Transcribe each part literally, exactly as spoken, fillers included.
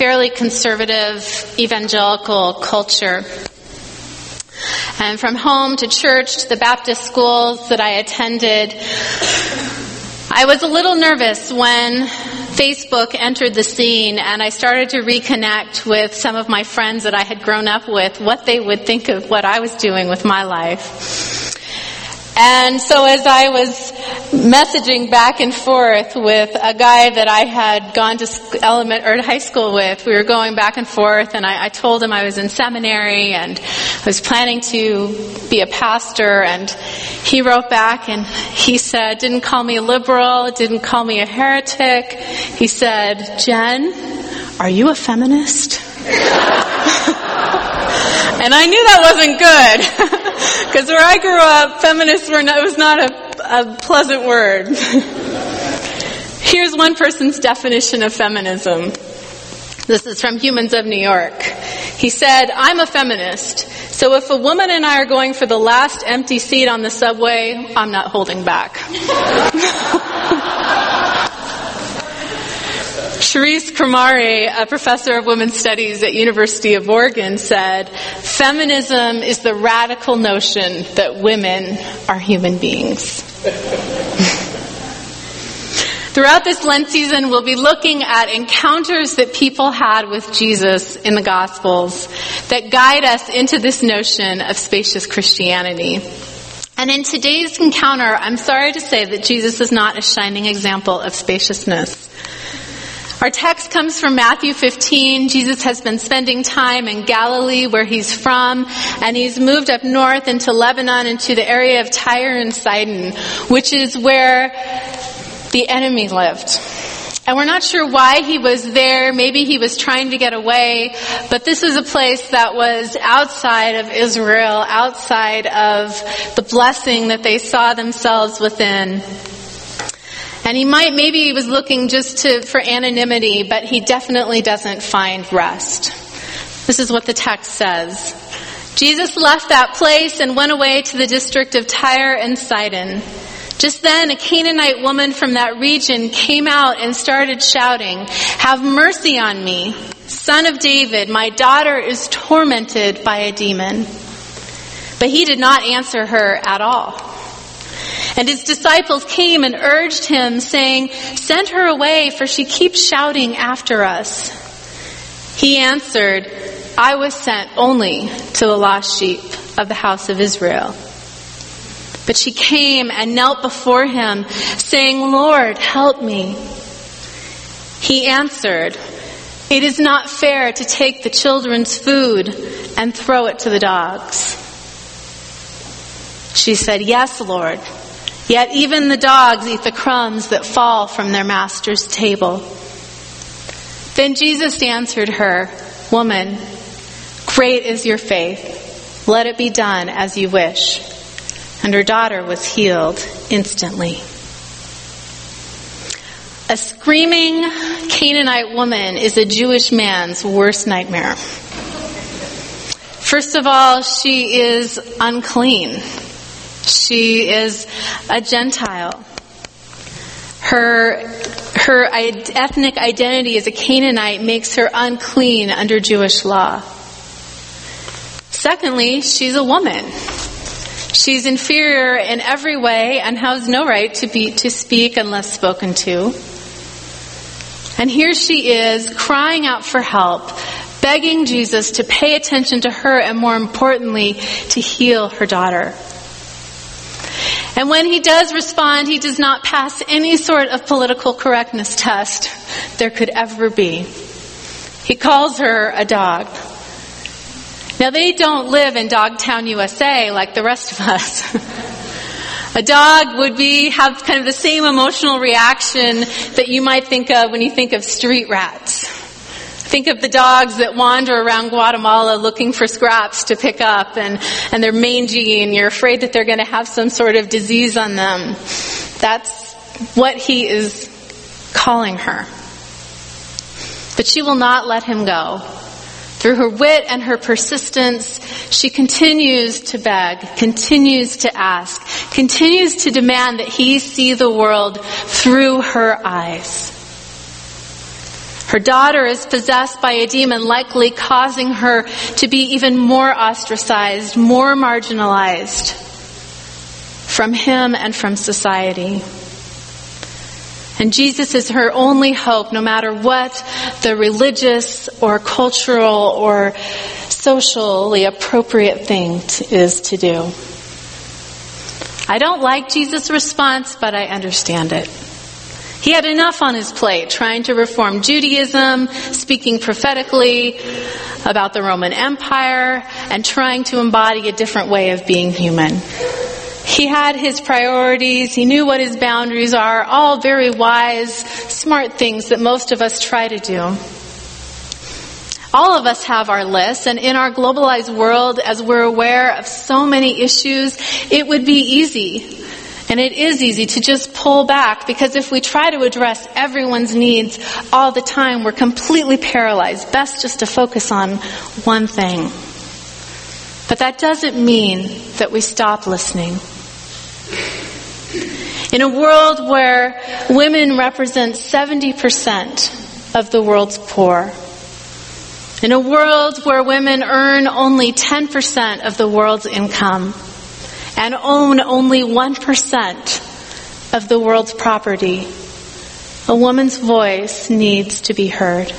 fairly conservative evangelical culture. And from home to church to the Baptist schools that I attended, I was a little nervous when Facebook entered the scene and I started to reconnect with some of my friends that I had grown up with, what they would think of what I was doing with my life. And so as I was messaging back and forth with a guy that I had gone to element or high school with, we were going back and forth, and I, I told him I was in seminary and I was planning to be a pastor, and he wrote back and he said, didn't call me a liberal, didn't call me a heretic. He said, Jen, are you a feminist? And I knew that wasn't good. Because where I grew up, feminists were not, it was not a, a pleasant word. Here's one person's definition of feminism. This is from Humans of New York. He said, I'm a feminist, so if a woman and I are going for the last empty seat on the subway, I'm not holding back. Charisse Kromari, a professor of women's studies at University of Oregon, said, feminism is the radical notion that women are human beings. Throughout this Lent season, we'll be looking at encounters that people had with Jesus in the Gospels that guide us into this notion of spacious Christianity. And in today's encounter, I'm sorry to say that Jesus is not a shining example of spaciousness. Our text comes from Matthew fifteen. Jesus has been spending time in Galilee, where he's from, and he's moved up north into Lebanon, into the area of Tyre and Sidon, which is where the enemy lived. And we're not sure why he was there. Maybe he was trying to get away, but this is a place that was outside of Israel, outside of the blessing that they saw themselves within. And he might, maybe he was looking just to, for anonymity, but he definitely doesn't find rest. This is what the text says. Jesus left that place and went away to the district of Tyre and Sidon. Just then, a Canaanite woman from that region came out and started shouting, "Have mercy on me, Son of David, my daughter is tormented by a demon." But he did not answer her at all. And his disciples came and urged him, saying, "Send her away, for she keeps shouting after us." He answered, "I was sent only to the lost sheep of the house of Israel." But she came and knelt before him, saying, "Lord, help me." He answered, "It is not fair to take the children's food and throw it to the dogs." She said, "Yes, Lord. Yet even the dogs eat the crumbs that fall from their master's table." Then Jesus answered her, "Woman, great is your faith. Let it be done as you wish." And her daughter was healed instantly. A screaming Canaanite woman is a Jewish man's worst nightmare. First of all, she is unclean. She is a Gentile. Her, her ethnic identity as a Canaanite makes her unclean under Jewish law. Secondly, she's a woman. She's inferior in every way and has no right to be to speak unless spoken to. And here she is crying out for help, begging Jesus to pay attention to her and, more importantly, to heal her daughter. And when he does respond, he does not pass any sort of political correctness test there could ever be. He calls her a dog. Now, they don't live in Dogtown, U S A like the rest of us. A dog would be have kind of the same emotional reaction that you might think of when you think of street rats. Think of the dogs that wander around Guatemala looking for scraps to pick up, and, and they're mangy, and you're afraid that they're going to have some sort of disease on them. That's what he is calling her. But she will not let him go. Through her wit and her persistence, she continues to beg, continues to ask, continues to demand that he see the world through her eyes. Her daughter is possessed by a demon, likely causing her to be even more ostracized, more marginalized from him and from society. And Jesus is her only hope, no matter what the religious or cultural or socially appropriate thing to, is to do. I don't like Jesus' response, but I understand it. He had enough on his plate, trying to reform Judaism, speaking prophetically about the Roman Empire, and trying to embody a different way of being human. He had his priorities, he knew what his boundaries are, all very wise, smart things that most of us try to do. All of us have our lists, and in our globalized world, as we're aware of so many issues, it would be easy, and it is easy to just pull back, because if we try to address everyone's needs all the time, we're completely paralyzed. Best just to focus on one thing. But that doesn't mean that we stop listening. In a world where women represent seventy percent of the world's poor, in a world where women earn only ten percent of the world's income and own only one percent of the world's property, a woman's voice needs to be heard.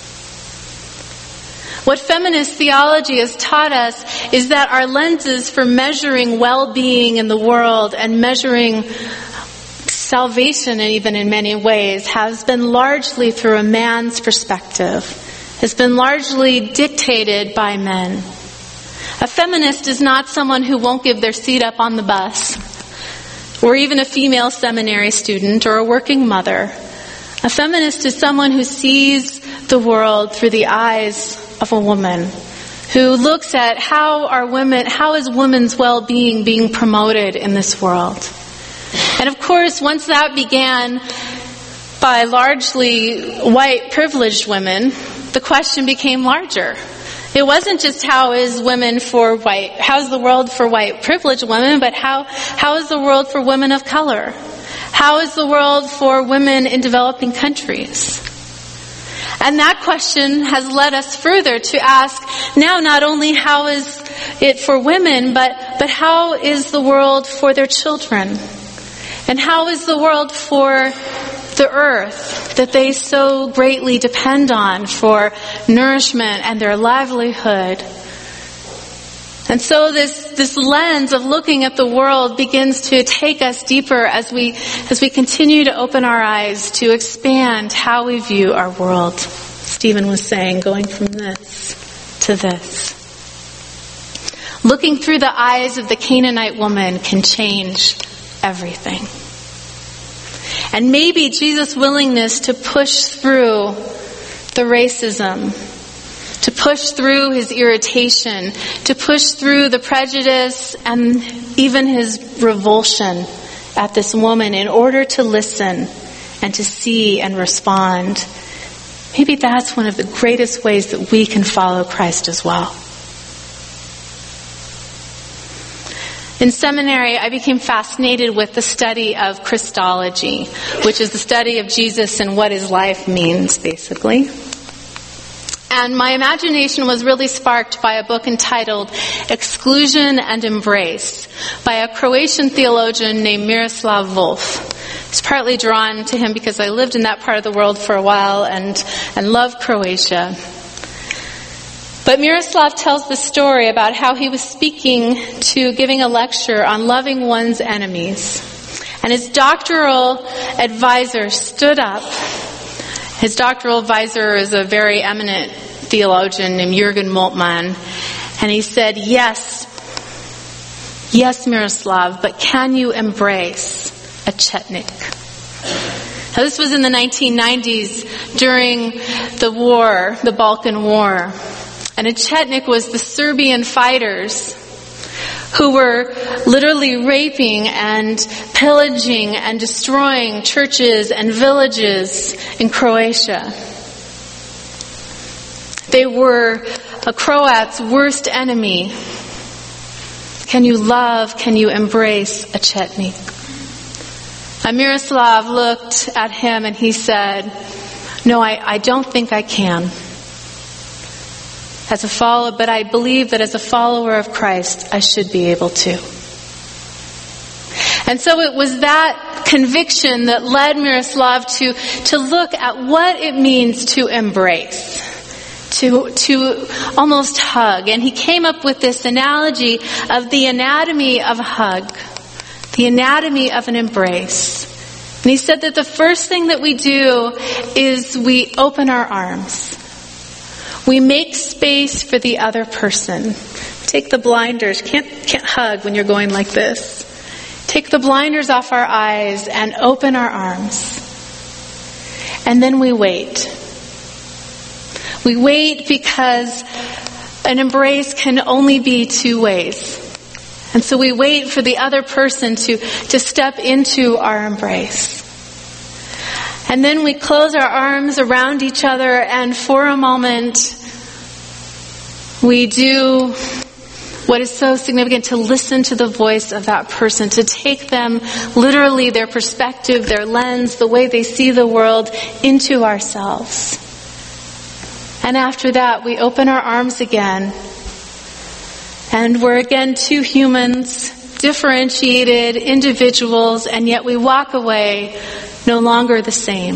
What feminist theology has taught us is that our lenses for measuring well-being in the world and measuring salvation, and even in many ways, has been largely through a man's perspective, has been largely dictated by men. A feminist is not someone who won't give their seat up on the bus, or even a female seminary student or a working mother. A feminist is someone who sees the world through the eyes of a woman, who looks at how are women, how is women's well-being being promoted in this world. And of course, once that began by largely white privileged women, the question became larger. It wasn't just how is women for white, how's the world for white privileged women, but how, how is the world for women of color? How is the world for women in developing countries? And that question has led us further to ask now not only how is it for women, but, but how is the world for their children? And how is the world for the earth that they so greatly depend on for nourishment and their livelihood? And so this, this lens of looking at the world begins to take us deeper as we, as we continue to open our eyes to expand how we view our world. Stephen was saying, going from this to this. Looking through the eyes of the Canaanite woman can change everything. And maybe Jesus' willingness to push through the racism, to push through his irritation, to push through the prejudice and even his revulsion at this woman in order to listen and to see and respond. Maybe that's one of the greatest ways that we can follow Christ as well. In seminary, I became fascinated with the study of Christology, which is the study of Jesus and what his life means, basically. And my imagination was really sparked by a book entitled Exclusion and Embrace by a Croatian theologian named Miroslav Volf. I was partly drawn to him because I lived in that part of the world for a while and, and loved Croatia. But Miroslav tells the story about how he was speaking to giving a lecture on loving one's enemies. And his doctoral advisor stood up. His doctoral advisor is a very eminent theologian named Jürgen Moltmann. And he said, yes, yes, Miroslav, but can you embrace a Chetnik? Now, this was in the nineteen nineties during the war, the Balkan War. And a Chetnik was the Serbian fighters who were literally raping and pillaging and destroying churches and villages in Croatia. They were a Croat's worst enemy. Can you love, can you embrace a Chetnik? And Miroslav looked at him and he said, No, I, I don't think I can. As a follower, but I believe that as a follower of Christ, I should be able to. And so it was that conviction that led Miroslav to, to look at what it means to embrace, to, to almost hug. And he came up with this analogy of the anatomy of a hug, the anatomy of an embrace. And he said that the first thing that we do is we open our arms. We make space for the other person. Take the blinders. Can't, can't hug when you're going like this. Take the blinders off our eyes and open our arms. And then we wait. We wait because an embrace can only be two ways. And so we wait for the other person to, to step into our embrace. And then we close our arms around each other, and for a moment, we do what is so significant, to listen to the voice of that person, to take them, literally their perspective, their lens, the way they see the world, into ourselves. And after that, we open our arms again, and we're again two humans, differentiated individuals, and yet we walk away no longer the same.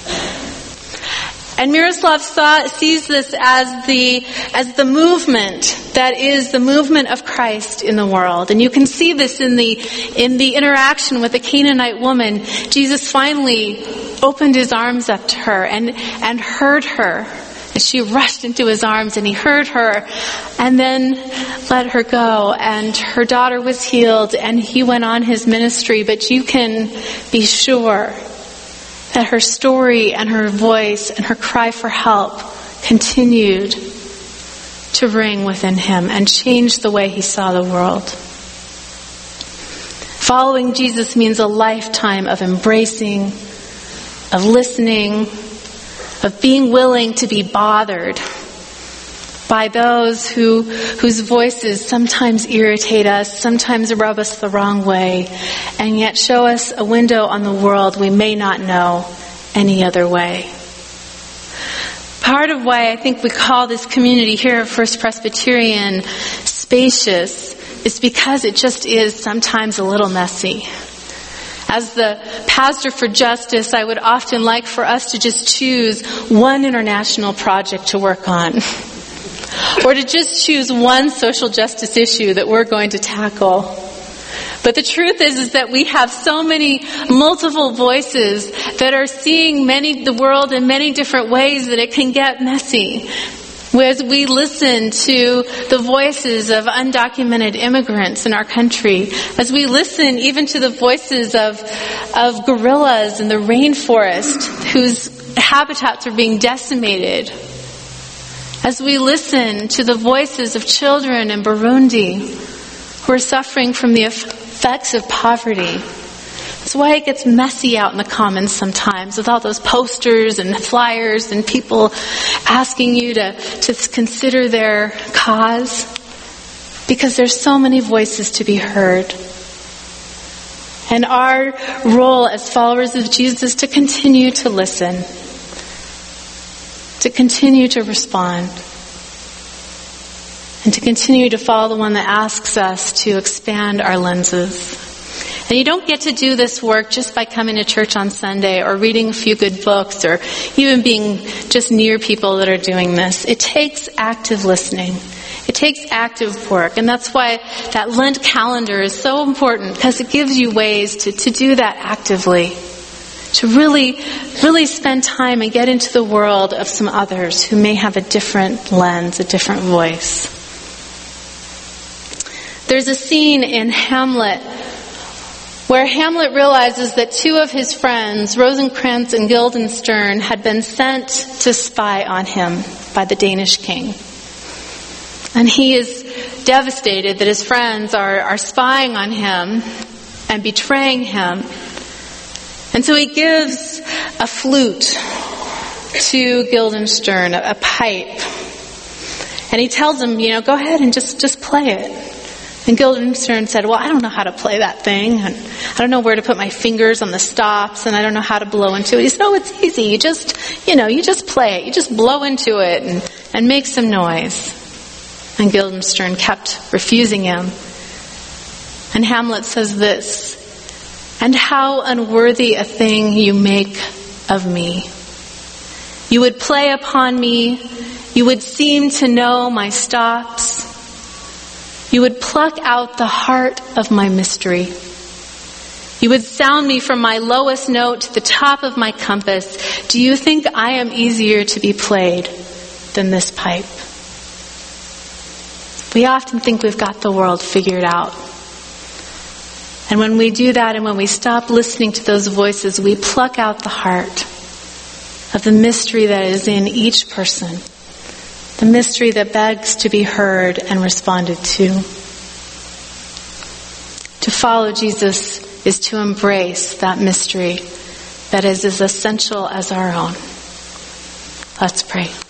And Miroslav saw, sees this as the, as the movement that is the movement of Christ in the world. And you can see this in the, in the interaction with the Canaanite woman. Jesus finally opened his arms up to her and, and heard her. And she rushed into his arms, and he heard her and then let her go. And her daughter was healed, and he went on his ministry. But you can be sure that her story and her voice and her cry for help continued to ring within him and change the way he saw the world. Following Jesus means a lifetime of embracing, of listening, of being willing to be bothered by those who, whose voices sometimes irritate us, sometimes rub us the wrong way, and yet show us a window on the world we may not know any other way. Part of why I think we call this community here at First Presbyterian spacious is because it just is sometimes a little messy. As the pastor for Justice, I would often like for us to just choose one international project to work on. Or to just choose one social justice issue that we're going to tackle. But the truth is, is that we have so many multiple voices that are seeing many, the world in many different ways that it can get messy. As we listen to the voices of undocumented immigrants in our country, as we listen even to the voices of, of gorillas in the rainforest whose habitats are being decimated, as we listen to the voices of children in Burundi who are suffering from the effects of poverty. That's why it gets messy out in the commons sometimes with all those posters and flyers and people asking you to, to consider their cause, because there's so many voices to be heard. And our role as followers of Jesus is to continue to listen, to continue to respond, and to continue to follow the one that asks us to expand our lenses. And you don't get to do this work just by coming to church on Sunday or reading a few good books or even being just near people that are doing this. It takes active listening. It takes active work. And that's why that Lent calendar is so important, because it gives you ways to, to do that actively. To really, really spend time and get into the world of some others who may have a different lens, a different voice. There's a scene in Hamlet where Hamlet realizes that two of his friends, Rosencrantz and Guildenstern, had been sent to spy on him by the Danish king. And he is devastated that his friends are, are spying on him and betraying him. And so he gives a flute to Guildenstern, a, a pipe. And he tells him, you know, go ahead and just, just play it. And Guildenstern said, well, I don't know how to play that thing. And I don't know where to put my fingers on the stops. And I don't know how to blow into it. He said, oh, it's easy. You just, you know, you just play it. You just blow into it and, and make some noise. And Guildenstern kept refusing him. And Hamlet says this, and how unworthy a thing you make of me. You would play upon me. You would seem to know my stops. You would pluck out the heart of my mystery. You would sound me from my lowest note to the top of my compass. Do you think I am easier to be played than this pipe? We often think we've got the world figured out. And when we do that and when we stop listening to those voices, we pluck out the heart of the mystery that is in each person. The mystery that begs to be heard and responded to. To follow Jesus is to embrace that mystery that is as essential as our own. Let's pray.